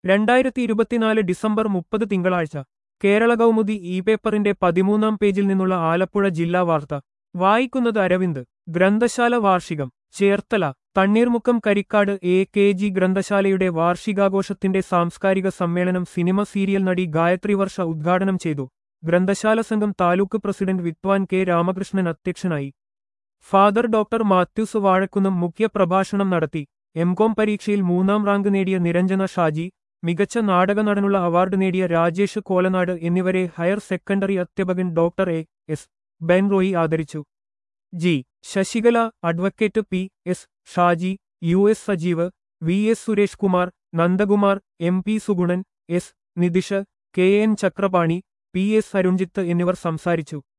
2024 December 30 തിങ്കളാഴ്ച കേരള കൗമുദി പേപ്പറിന്റെ 13-ാം പേജിൽ നിന്നുള്ള ആലപ്പുഴ ജില്ലാ വാർത്ത വായിക്കുന്നത് അരവിന്ദ്. ഗ്രന്ഥശാല വാർഷികം ചേർത്തല. തണ്ണീർമുക്കം കരിക്കാട് കെ.ജി. ഗ്രന്ഥശാലയുടെ വാർഷികാഘോഷത്തിന്റെ സാംസ്കാരിക സമ്മേളനം സിനിമ സീരിയൽ നടി ഗായത്രി വർഷ ഉദ്ഘാടനം ചെയ്തു. ഗ്രന്ഥശാല സംഘം താലൂക്ക് പ്രസിഡന്റ് വിദ്വാൻ കെ. രാമകൃഷ്ണൻ അധ്യക്ഷനായി. ഫാദർ ഡോക്ടർ മാത്യൂസ് വാഴക്കുന്നം മുഖ്യ പ്രഭാഷണം നടത്തി. എംകോം പരീക്ഷയിൽ 3-ാം റാങ്ക് നേടിയ നിരഞ്ജന ഷാജി, മികച്ച നാടക നടനുള്ള അവാർഡ് നേടിയ രാജേഷ് കോലനാട് എന്നിവരെ ഹയർ സെക്കൻഡറി അധ്യാപകൻ ഡോക്ടർ എസ്. ബെൻറോയി ആദരിച്ചു. G. Sasikala, advocate P S. Shaji, U S. Sajeev, V S. Suresh Kumar, Nandakumar, M P. Sugunan, S. Nithish, K N. Chakrapani, P S. Arunjith എന്നിവർ സംസാരിച്ചു.